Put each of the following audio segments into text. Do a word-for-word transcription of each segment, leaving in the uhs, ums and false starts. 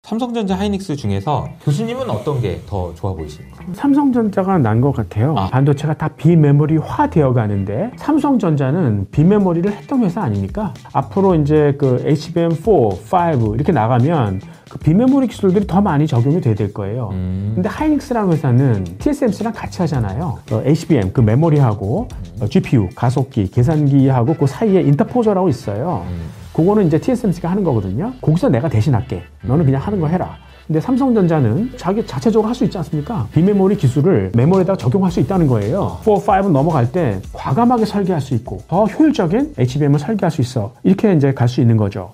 삼성전자, 하이닉스 중에서 교수님은 어떤 게 더 좋아 보이십니까? 삼성전자가 난 것 같아요. 아. 반도체가 다 비메모리화 되어 가는데 삼성전자는 비메모리를 했던 회사 아닙니까? 앞으로 이제 그 에이치비엠 사, 오 이렇게 나가면 그 비메모리 기술들이 더 많이 적용이 돼야 될 거예요. 음. 근데 하이닉스라는 회사는 티에스엠씨랑 같이 하잖아요. 어, 에이치비엠 그 메모리하고 음. 어, 지피유 가속기, 계산기하고 그 사이에 인터포저라고 있어요. 음. 그거는 이제 티에스엠씨가 하는 거거든요. 거기서 내가 대신할게. 너는 그냥 하는 거 해라. 근데 삼성전자는 자기 자체적으로 할 수 있지 않습니까? 비메모리 기술을 메모리에다가 적용할 수 있다는 거예요. 사, 오 넘어갈 때 과감하게 설계할 수 있고 더 효율적인 에이치비엠을 설계할 수 있어. 이렇게 이제 갈 수 있는 거죠.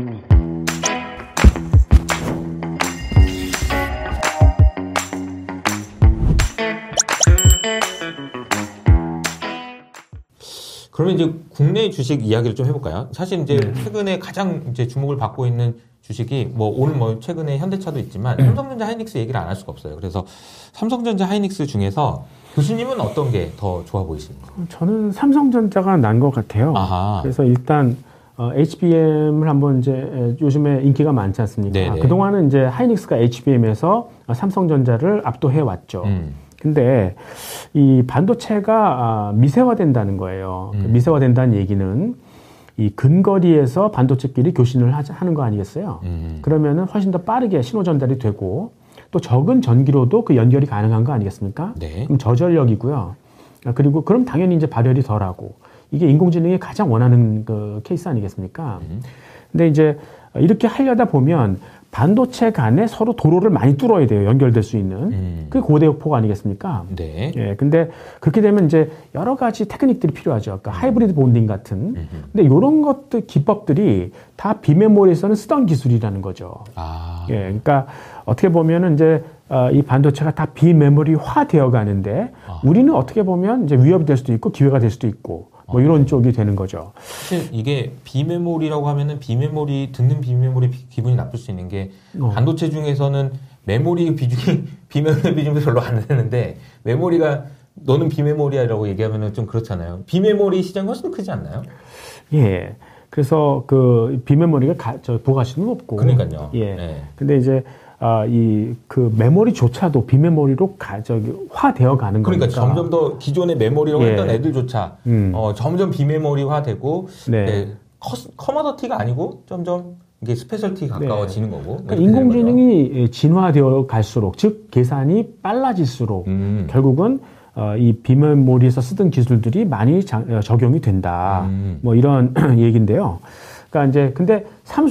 그러면 이제 국내 주식 이야기를 좀 해볼까요? 사실 이제 네. 최근에 가장 이제 주목을 받고 있는 주식이 뭐 오늘 뭐 최근에 현대차도 있지만 네. 삼성전자, 하이닉스 얘기를 안 할 수가 없어요. 그래서 삼성전자, 하이닉스 중에서 교수님은 어떤 게 더 좋아 보이십니까? 저는 삼성전자가 난 것 같아요. 아하. 그래서 일단 어, 에이치비엠을 한번 이제 요즘에 인기가 많지 않습니까? 네네. 그동안은 이제 하이닉스가 에이치비엠에서 삼성전자를 압도해 왔죠. 음. 근데 이 반도체가 미세화된다는 거예요. 음. 미세화된다는 얘기는 이 근거리에서 반도체끼리 교신을 하는 거 아니겠어요? 음. 그러면은 훨씬 더 빠르게 신호 전달이 되고 또 적은 전기로도 그 연결이 가능한 거 아니겠습니까? 네. 그럼 저전력이고요. 그리고 그럼 당연히 이제 발열이 덜하고 이게 인공지능이 가장 원하는 그 케이스 아니겠습니까? 음. 근데 이제 이렇게 하려다 보면 반도체 간에 서로 도로를 많이 뚫어야 돼요. 연결될 수 있는. 음. 그게 고대역폭 아니겠습니까? 네. 예. 근데 그렇게 되면 이제 여러 가지 테크닉들이 필요하죠. 그러니까 음. 하이브리드 본딩 같은. 음흠. 근데 이런 것들, 기법들이 다 비메모리에서는 쓰던 기술이라는 거죠. 아. 예. 그러니까 어떻게 보면은 이제 어, 이 반도체가 다 비메모리화 되어 가는데 아. 우리는 어떻게 보면 이제 위협이 될 수도 있고 기회가 될 수도 있고 뭐 이런 쪽이 되는 거죠. 사실 이게 비메모리라고 하면은 비메모리 듣는 비메모리 비, 기분이 나쁠 수 있는 게 어. 반도체 중에서는 메모리 비중이 비메모리 비중이 별로 안 되는데 메모리가 너는 비메모리야라고 얘기하면은 좀 그렇잖아요. 비메모리 시장이 훨씬 크지 않나요? 예. 그래서 그 비메모리가 가, 저 부가가치도 높고. 그러니까요. 예. 네. 근데 이제 아, 이, 그, 메모리조차도 비메모리로 가, 저기, 화되어 가는 거니까. 그러니까 점점 더 기존의 메모리라고 예. 했던 애들조차, 음. 어, 점점 비메모리화 되고, 네. 네, 커, 커머더티가 아니고, 점점, 이게 스페셜티 가까워지는 네. 거고. 그러니까 인공지능이 진화되어 갈수록, 즉, 계산이 빨라질수록, 음. 결국은, 어, 이 비메모리에서 쓰던 기술들이 많이 장, 적용이 된다. 음. 뭐, 이런 얘기인데요. 그러니까 이제 근데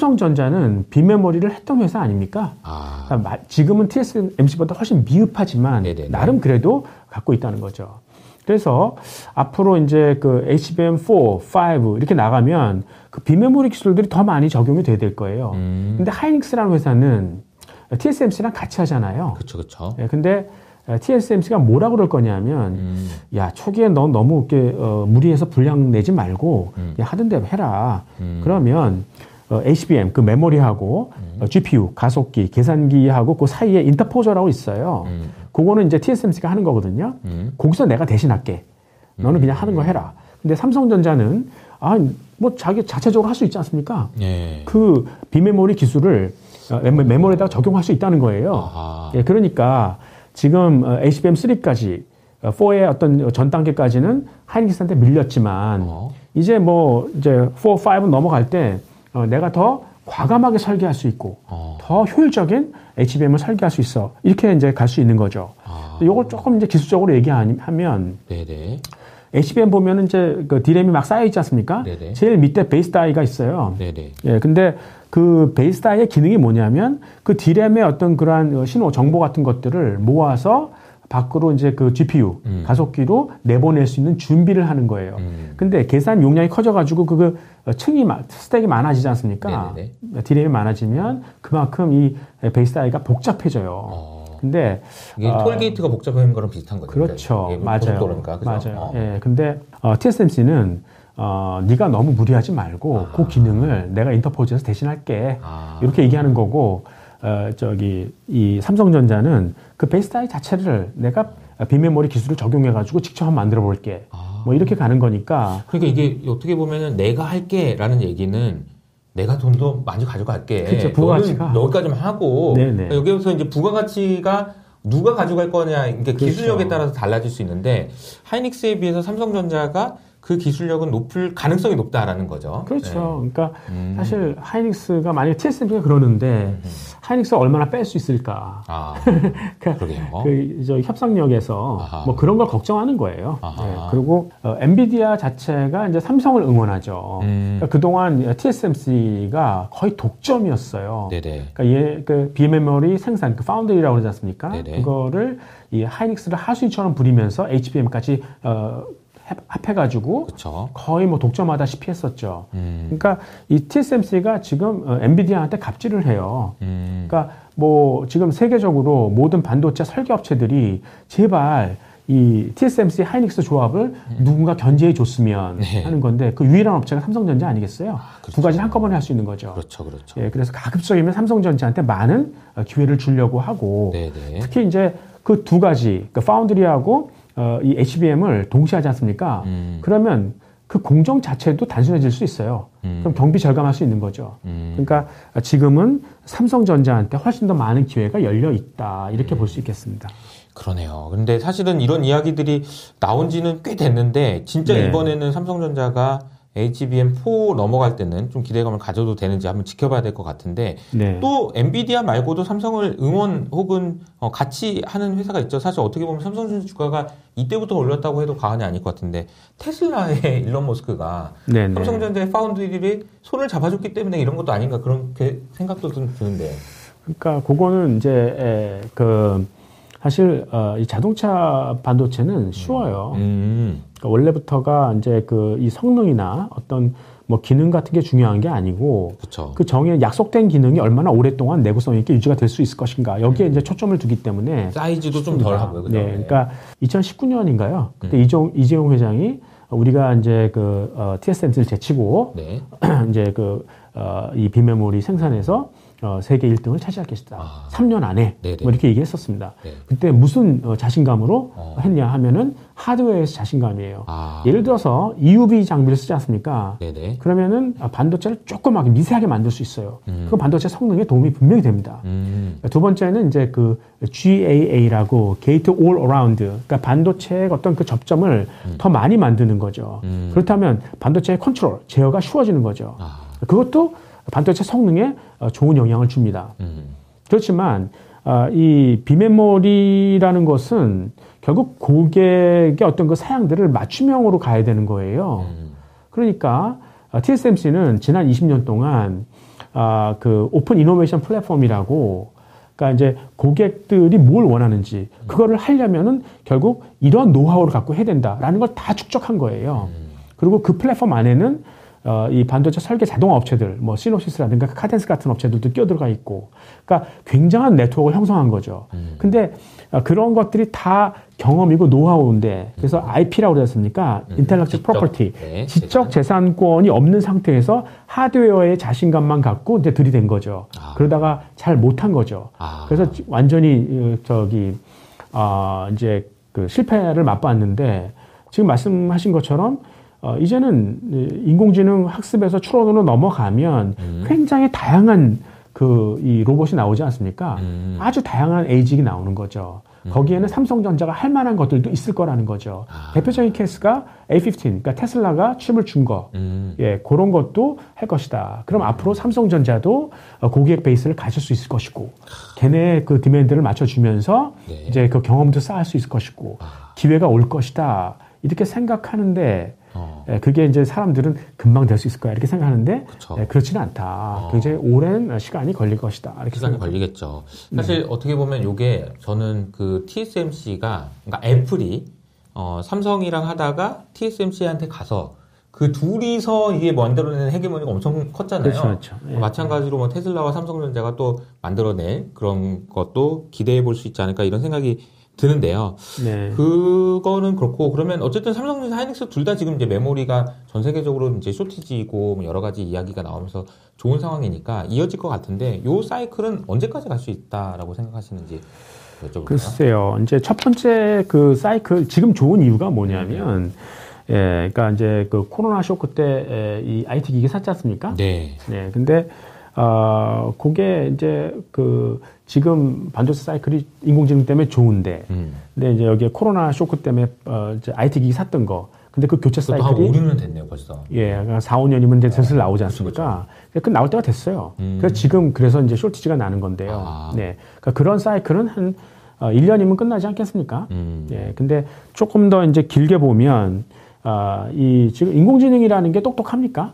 삼성전자는 비메모리를 했던 회사 아닙니까? 아. 그러니까 지금은 티에스엠씨보다 훨씬 미흡하지만 네네네. 나름 그래도 갖고 있다는 거죠. 그래서 앞으로 이제 그 에이치비엠 사, 오 이렇게 나가면 그 비메모리 기술들이 더 많이 적용이 돼야 될 거예요. 음. 근데 하이닉스라는 회사는 티에스엠씨랑 같이 하잖아요. 그렇죠, 그렇죠. 네, 근데 티에스엠씨가 뭐라 그럴 거냐면, 음. 야, 초기에 너 너무 이렇게, 어, 무리해서 분량 내지 말고, 음. 야, 하던 대로 해라. 음. 그러면, 어, 에이치비엠, 그 메모리하고, 음. 어, 지피유, 가속기, 계산기하고 그 사이에 인터포저라고 있어요. 음. 그거는 이제 티에스엠씨가 하는 거거든요. 음. 거기서 내가 대신할게. 너는 그냥 하는 거 해라. 근데 삼성전자는, 아, 뭐 자기 자체적으로 할 수 있지 않습니까? 예. 그 비메모리 기술을 어, 메모리에다가 적용할 수 있다는 거예요. 아하. 예, 그러니까, 지금 에이치비엠 삼까지 사의 어떤 전 단계까지는 하이닉스한테 밀렸지만 어. 이제 뭐 이제 사, 오 넘어갈 때 어, 내가 더 과감하게 설계할 수 있고 어. 더 효율적인 에이치비엠을 설계할 수 있어. 이렇게 이제 갈 수 있는 거죠. 아. 이걸 조금 이제 기술적으로 얘기하면 네네. 에이치비엠 보면은 이제 그 디램이 막 쌓여 있지 않습니까? 네네. 제일 밑에 베이스 다이가 있어요. 네네. 예, 근데 그 베이스 다이의 기능이 뭐냐면 그 디램의 어떤 그러한 신호 정보 같은 것들을 모아서 밖으로 이제 그 지피유 음. 가속기로 내보낼 수 있는 준비를 하는 거예요. 음. 근데 계산 용량이 커져가지고 그 층이 스택이 많아지지 않습니까? 네네네. 디램이 많아지면 그만큼 이 베이스 다이가 복잡해져요. 어. 근데 이게 어, 톨게이트가 복잡한 거랑 비슷한 거죠. 그렇죠, 예, 맞아요. 그러니까, 맞아요. 어. 예, 근데 어, 티에스엠씨는 어, 네가 너무 무리하지 말고 아. 그 기능을 내가 인터포즈에서 대신할게. 아. 이렇게 얘기하는 거고, 어, 저기 이 삼성전자는 그 베이스 다이 자체를 내가 비메모리 기술을 적용해가지고 직접 한번 만들어 볼게. 아. 뭐 이렇게 가는 거니까. 그러니까 이게 어떻게 보면은 내가 할게라는 얘기는. 내가 돈도 많이 가져갈게. 그쵸, 부가가치가. 너는 여기까지만 하고 네네. 여기서 이제 부가가치가 누가 가져갈 거냐, 그러니까 그렇죠. 기술력에 따라서 달라질 수 있는데 하이닉스에 비해서 삼성전자가 그 기술력은 높을 가능성이 높다라는 거죠. 그렇죠. 네. 그러니까 음. 사실 하이닉스가 만약에 티에스엠씨가 그러는데 음. 하이닉스가 얼마나 뺄 수 있을까? 아, 그러니까 그러게요. 그 저 협상력에서 아하. 뭐 그런 걸 걱정하는 거예요. 네. 그리고 어, 엔비디아 자체가 이제 삼성을 응원하죠. 음. 그러니까 그동안 티에스엠씨가 거의 독점이었어요. 네네. 그러니까 얘, 그 비메모리 생산, 그 파운드리라고 그러지 않습니까? 네네. 그거를 이 하이닉스를 하수인처럼 부리면서 에이치비엠까지 어, 합해가지고 그쵸. 거의 뭐 독점하다시피 했었죠. 음. 그러니까 이 티에스엠씨가 지금 어, 엔비디아한테 갑질을 해요. 음. 그러니까 뭐 지금 세계적으로 모든 반도체 설계 업체들이 제발 이 티에스엠씨 하이닉스 조합을 음. 누군가 견제해 줬으면 네. 하는 건데 그 유일한 업체가 삼성전자 아니겠어요? 아, 그렇죠. 두 가지 한꺼번에 할 수 있는 거죠. 그렇죠, 그렇죠. 예, 그래서 가급적이면 삼성전자한테 많은 기회를 주려고 하고 네네. 특히 이제 그 두 가지, 그 파운드리하고 어, 이 에이치비엠을 동시에 하지 않습니까? 음. 그러면 그 공정 자체도 단순해질 수 있어요. 음. 그럼 경비 절감할 수 있는 거죠. 음. 그러니까 지금은 삼성전자한테 훨씬 더 많은 기회가 열려 있다. 이렇게 음. 볼 수 있겠습니다. 그러네요. 근데 사실은 이런 이야기들이 나온 지는 꽤 됐는데 진짜 네. 이번에는 삼성전자가 에이치비엠 사 넘어갈 때는 좀 기대감을 가져도 되는지 한번 지켜봐야 될 것 같은데 네. 또 엔비디아 말고도 삼성을 응원 혹은 어 같이 하는 회사가 있죠. 사실 어떻게 보면 삼성전자 주가가 이때부터 올랐다고 해도 과언이 아닐 것 같은데 테슬라의 일론 머스크가 네네. 삼성전자의 파운드리를 손을 잡아줬기 때문에 이런 것도 아닌가 그런 생각도 좀 드는데. 그러니까 그거는 이제 에, 그 사실 어, 이 자동차 반도체는 쉬워요. 음. 그러니까 원래부터가 이제 그 이 성능이나 어떤 뭐 기능 같은 게 중요한 게 아니고 그쵸. 그 정해 약속된 기능이 얼마나 오랫동안 내구성 있게 유지가 될 수 있을 것인가 여기에 음. 이제 초점을 두기 때문에 사이즈도 좀 덜 하고요. 그죠? 네, 그러니까 이천십구 년인가요? 그때 음. 이종, 이재용 회장이 우리가 이제 그 어, 티에스엠씨를 제치고 네. 이제 그 어, 이 비메모리 생산에서 어, 세계 일 등을 차지할 것이다. 아. 삼 년 안에 뭐 이렇게 얘기했었습니다. 네. 그때 무슨 어, 자신감으로 어. 했냐 하면은 하드웨어에서 자신감이에요. 아. 예를 들어서 이유브이 장비를 쓰지 않습니까? 네네. 그러면은 반도체를 조그맣게 미세하게 만들 수 있어요. 음. 그 반도체 성능에 도움이 분명히 됩니다. 음. 두 번째는 이제 그 지에이에이라고 Gate All Around, 그러니까 반도체의 어떤 그 접점을 음. 더 많이 만드는 거죠. 음. 그렇다면 반도체의 컨트롤, 제어가 쉬워지는 거죠. 아. 그것도 반도체 성능에 좋은 영향을 줍니다. 음. 그렇지만 이 비메모리라는 것은 결국 고객의 어떤 그 사양들을 맞춤형으로 가야 되는 거예요. 음. 그러니까 티에스엠씨는 지난 이십 년 동안 그 오픈 이노베이션 플랫폼이라고, 그러니까 이제 고객들이 뭘 원하는지 그거를 하려면은 결국 이런 노하우를 갖고 해야 된다라는 걸 다 축적한 거예요. 음. 그리고 그 플랫폼 안에는 어, 이 반도체 설계 자동화 업체들, 뭐 시노시스라든가 카덴스 같은 업체들도 끼어들어가 있고, 그러니까 굉장한 네트워크를 형성한 거죠. 음. 근데 어, 그런 것들이 다 경험이고 노하우인데, 그래서 음. 아이피라고 그러지 않습니까? 음. 인텔렉츄얼 프로퍼티, 네, 지적 재산권이 없는 상태에서 하드웨어의 자신감만 갖고 이제 들이댄 거죠. 아. 그러다가 잘 못한 거죠. 아. 그래서 완전히 저기 어, 이제 그 실패를 맛봤는데, 지금 말씀하신 것처럼. 어, 이제는 인공지능 학습에서 추론으로 넘어가면 음. 굉장히 다양한 그 이 로봇이 나오지 않습니까? 음. 아주 다양한 에이직이 나오는 거죠. 음. 거기에는 삼성전자가 할 만한 것들도 있을 거라는 거죠. 아. 대표적인 케이스가 에이 십오, 그러니까 테슬라가 칩을 준 거, 음. 예, 그런 것도 할 것이다. 그럼 음. 앞으로 삼성전자도 고객 베이스를 가질 수 있을 것이고, 걔네의 그 디맨드를 맞춰주면서 네. 이제 그 경험도 쌓을 수 있을 것이고, 아. 기회가 올 것이다. 이렇게 생각하는데, 어. 예, 그게 이제 사람들은 금방 될 수 있을 거야 이렇게 생각하는데 예, 그렇지는 않다. 어. 굉장히 오랜 시간이 걸릴 것이다. 이렇게 시간이 생각합니다. 걸리겠죠. 사실 네. 어떻게 보면 이게 저는 그 티에스엠씨가 그러니까 애플이 어, 삼성이랑 하다가 티에스엠씨한테 가서 그 둘이서 이게 만들어내는 헤게모니가 엄청 컸잖아요. 그렇죠, 그렇죠. 예. 마찬가지로 뭐 테슬라와 삼성전자가 또 만들어낼 그런 것도 기대해 볼 수 있지 않을까 이런 생각이 드는데요. 네. 그거는 그렇고, 그러면 어쨌든 삼성전자, 하이닉스 둘 다 지금 이제 메모리가 전 세계적으로 이제 쇼티지고 여러 가지 이야기가 나오면서 좋은 상황이니까 이어질 것 같은데, 요 사이클은 언제까지 갈 수 있다라고 생각하시는지 여쭤볼까요? 글쎄요. 이제 첫 번째 그 사이클, 지금 좋은 이유가 뭐냐면, 예, 그러니까 이제 그 코로나 쇼크 때 이 아이티 기기 샀지 않습니까? 네. 네, 근데 어, 그게 이제 그 지금 반도체 사이클이 인공지능 때문에 좋은데, 음. 근데 이제 여기에 코로나 쇼크 때문에 어, 이제 아이티 기기 샀던 거. 근데 그 교체 사이클이 한 오, 육 년 됐네요, 벌써. 예, 사, 오 년이면 이제 슬슬 나오지 않습니까? 그렇죠. 그 나올 때가 됐어요. 음. 그래서 지금 그래서 이제 쇼티지가 나는 건데요. 아. 네, 그러니까 그런 사이클은 한 어, 일 년이면 끝나지 않겠습니까? 음. 예, 근데 조금 더 이제 길게 보면 어, 이 지금 인공지능이라는 게 똑똑합니까?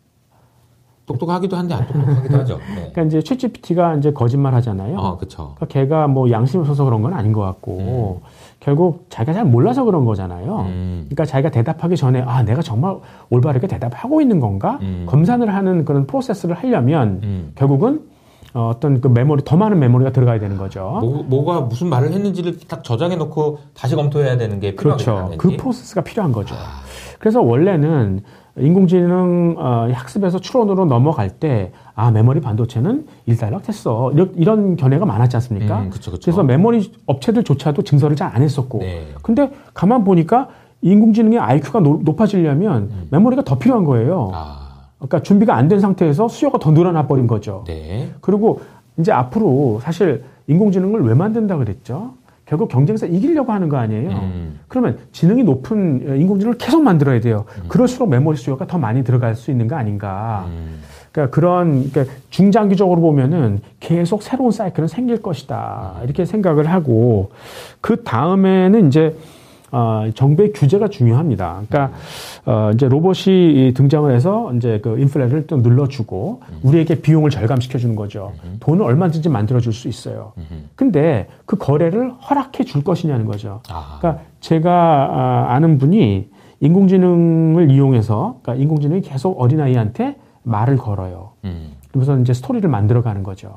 똑똑하기도 한데 안 똑똑하기도 하죠. 네. 그러니까 이제 챗지피티가 이제 거짓말 하잖아요. 아, 그렇죠. 그러니까 걔가 뭐 양심이 없어서 그런 건 아닌 것 같고 음. 결국 자기가 잘 몰라서 그런 거잖아요. 음. 그러니까 자기가 대답하기 전에 아 내가 정말 올바르게 대답하고 있는 건가 음. 검사를 하는 그런 프로세스를 하려면 음. 결국은 어, 어떤 그 메모리 더 많은 메모리가 들어가야 되는 거죠. 뭐, 뭐가 무슨 말을 했는지를 딱 저장해 놓고 다시 검토해야 되는 게 필요하겠죠. 그렇죠. 그 프로세스가 필요한 거죠. 아. 그래서 원래는 인공지능 어, 학습에서 추론으로 넘어갈 때 아 메모리 반도체는 일단락됐어 이런, 이런 견해가 많았지 않습니까? 음, 그쵸, 그쵸. 그래서 메모리 업체들조차도 증설을 잘 안 했었고 네. 근데 가만 보니까 인공지능의 아이큐가 노, 높아지려면 음. 메모리가 더 필요한 거예요. 아. 그러니까 준비가 안 된 상태에서 수요가 더 늘어나 버린 거죠. 네. 그리고 이제 앞으로 사실 인공지능을 왜 만든다 그랬죠? 결국 경쟁에서 이기려고 하는 거 아니에요. 음. 그러면 지능이 높은 인공지능을 계속 만들어야 돼요. 음. 그럴수록 메모리 수요가 더 많이 들어갈 수 있는 거 아닌가. 음. 그러니까 그런 그러니까 중장기적으로 보면은 계속 새로운 사이클은 생길 것이다. 이렇게 생각을 하고 그 다음에는 이제 어, 정부의 규제가 중요합니다. 그러니까 어, 이제 로봇이 등장을 해서 이제 그 인플레를 또 눌러주고 우리에게 비용을 절감시켜 주는 거죠. 돈을 얼마든지 만들어줄 수 있어요. 근데 그 거래를 허락해 줄 것이냐는 거죠. 그러니까 제가 아는 분이 인공지능을 이용해서 그러니까 인공지능이 계속 어린아이한테 말을 걸어요. 그래서 이제 스토리를 만들어가는 거죠.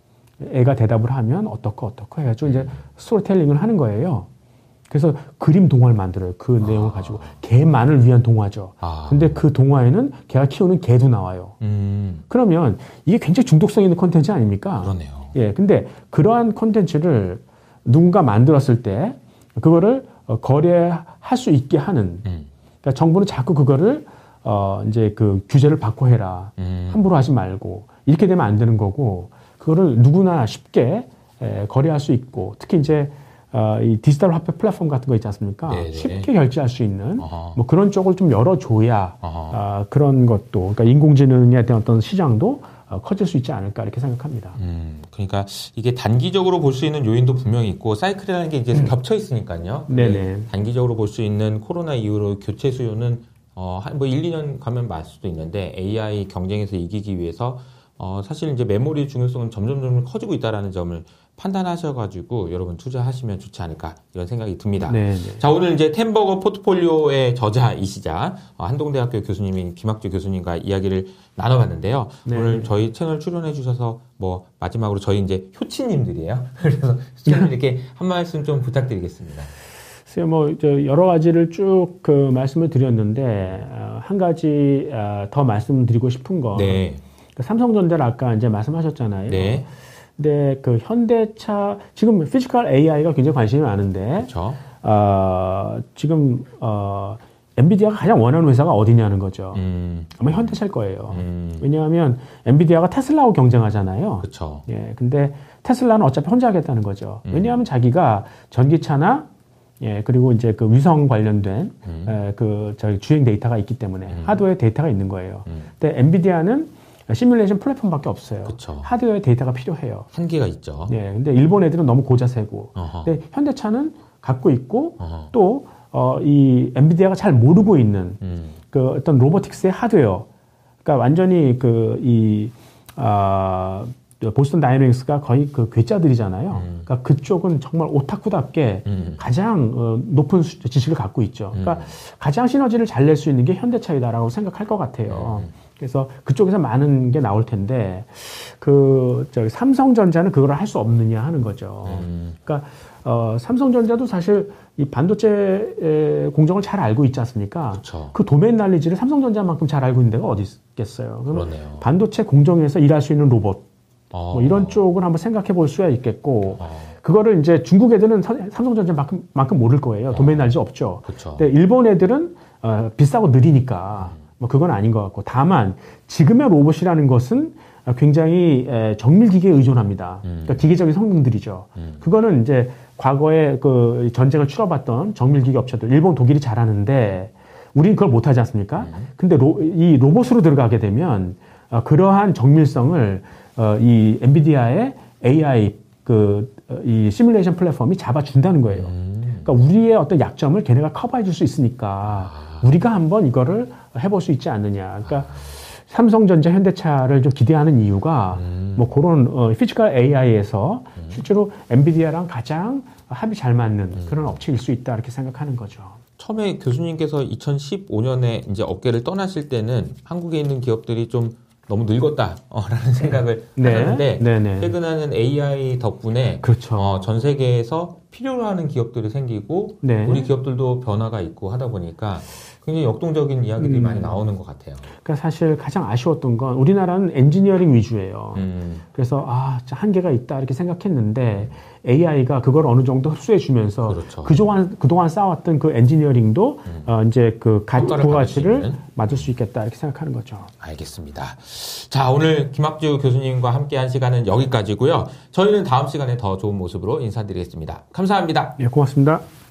애가 대답을 하면 어떻고 어떻고 해가지고 이제 스토리텔링을 하는 거예요. 그래서 그림 동화를 만들어요. 그 아. 내용을 가지고. 개만을 위한 동화죠. 아. 근데 그 동화에는 걔가 키우는 개도 나와요. 음. 그러면 이게 굉장히 중독성 있는 콘텐츠 아닙니까? 그러네요. 예. 근데 그러한 콘텐츠를 누군가 만들었을 때 그거를 거래할 수 있게 하는. 음. 그러니까 정부는 자꾸 그거를 어 이제 그 규제를 받고 해라. 음. 함부로 하지 말고. 이렇게 되면 안 되는 거고 그거를 누구나 쉽게 에, 거래할 수 있고 특히 이제 어, 이 디지털 화폐 플랫폼 같은 거 있지 않습니까? 네네. 쉽게 결제할 수 있는 어허. 뭐 그런 쪽을 좀 열어줘야 어, 그런 것도 그러니까 인공지능에 대한 어떤 시장도 어, 커질 수 있지 않을까 이렇게 생각합니다. 음, 그러니까 이게 단기적으로 볼 수 있는 요인도 분명히 있고 사이클이라는 게 이제 음. 겹쳐 있으니까요. 네네. 단기적으로 볼 수 있는 코로나 이후로 교체 수요는 어, 한 뭐 일, 이 년 가면 맞을 수도 있는데 에이아이 경쟁에서 이기기 위해서 어, 사실 이제 메모리 중요성은 점점 점점 커지고 있다라는 점을 판단하셔가지고 여러분 투자하시면 좋지 않을까 이런 생각이 듭니다. 네네. 자 오늘 이제 템버거 포트폴리오의 저자이시자 어, 한동대학교 교수님인 김학주 교수님과 이야기를 나눠봤는데요. 네네. 오늘 저희 채널 출연해 주셔서 뭐 마지막으로 저희 이제 효치님들이에요. 그래서 이렇게 한 말씀 좀 부탁드리겠습니다. 글쎄요, 뭐 여러 가지를 쭉 그 말씀을 드렸는데 어, 한 가지 어, 더 말씀드리고 싶은 건 네. 그 삼성전자를 아까 이제 말씀하셨잖아요. 네. 근데 그 현대차 지금 피지컬 에이아이가 굉장히 관심이 많은데, 그렇죠. 어, 지금 어, 엔비디아가 가장 원하는 회사가 어디냐는 거죠. 음. 아마 현대차일 거예요. 음. 왜냐하면 엔비디아가 테슬라하고 경쟁하잖아요. 그렇죠. 예, 근데 테슬라는 어차피 혼자 하겠다는 거죠. 음. 왜냐하면 자기가 전기차나 예, 그리고 이제 그 위성 관련된 음. 에, 그 저희 주행 데이터가 있기 때문에 음. 하드웨어 데이터가 있는 거예요. 음. 근데 엔비디아는 시뮬레이션 플랫폼밖에 없어요. 그쵸. 하드웨어 데이터가 필요해요. 한계가 있죠. 네, 근데 일본 애들은 너무 고자세고, 어허. 근데 현대차는 갖고 있고 어허. 또 어, 이 엔비디아가 잘 모르고 있는 음. 그 어떤 로보틱스의 하드웨어, 그러니까 완전히 그 이 아, 보스턴 다이내믹스가 거의 그 괴짜들이잖아요. 음. 그러니까 그쪽은 정말 오타쿠답게 음. 가장 어, 높은 수, 지식을 갖고 있죠. 그러니까 음. 가장 시너지를 잘 낼 수 있는 게 현대차이다라고 생각할 것 같아요. 음. 그래서 그쪽에서 많은 게 나올 텐데 그 저기 삼성전자는 그걸 할 수 없느냐 하는 거죠. 음. 그러니까 어, 삼성전자도 사실 이 반도체 공정을 잘 알고 있지 않습니까? 그쵸. 그 도메인 날리지를 삼성전자만큼 잘 알고 있는 데가 어디 있겠어요. 그러네요. 반도체 공정에서 일할 수 있는 로봇 어. 뭐 이런 쪽을 한번 생각해 볼 수야 있겠고 어. 그거를 이제 중국 애들은 삼성전자만큼 만큼 모를 거예요. 도메인 날리지 없죠. 그쵸. 근데 일본 애들은 어, 비싸고 느리니까 뭐 그건 아닌 것 같고 다만 지금의 로봇이라는 것은 굉장히 에, 정밀 기계에 의존합니다. 음. 그러니까 기계적인 성능들이죠. 음. 그거는 이제 과거에 그 전쟁을 치러봤던 정밀 기계 업체들, 일본, 독일이 잘하는데 우리는 그걸 못하지 않습니까? 음. 근데 로, 이 로봇으로 들어가게 되면 어, 그러한 정밀성을 어, 이 엔비디아의 에이아이 그 이 시뮬레이션 플랫폼이 잡아준다는 거예요. 음. 그러니까 우리의 어떤 약점을 걔네가 커버해 줄 수 있으니까 아. 우리가 한번 이거를 해볼 수 있지 않느냐. 그러니까 아. 삼성전자, 현대차를 좀 기대하는 이유가 음. 뭐 그런 어, 피지컬 에이아이에서 음. 실제로 엔비디아랑 가장 합이 잘 맞는 음. 그런 업체일 수 있다 이렇게 생각하는 거죠. 처음에 교수님께서 이천십오 년에 이제 업계를 떠나실 때는 한국에 있는 기업들이 좀 너무 늙었다라는 생각을 네. 하셨는데 네. 네. 최근에는 에이아이 덕분에 그렇죠. 어, 전 세계에서 필요로 하는 기업들이 생기고 네. 우리 기업들도 변화가 있고 하다 보니까 굉장히 역동적인 이야기들이 음. 많이 나오는 것 같아요. 그러니까 사실 가장 아쉬웠던 건 우리나라는 엔지니어링 위주예요. 음. 그래서 아, 한계가 있다 이렇게 생각했는데 에이아이가 그걸 어느 정도 흡수해 주면서 그렇죠. 그동안 그동안 쌓았던 그 엔지니어링도 음. 어, 이제 그 부가치를 맞을 수 있겠다 이렇게 생각하는 거죠. 알겠습니다. 자, 오늘 김학주 교수님과 함께한 시간은 여기까지고요. 저희는 다음 시간에 더 좋은 모습으로 인사드리겠습니다. 감사합니다. 예, 고맙습니다.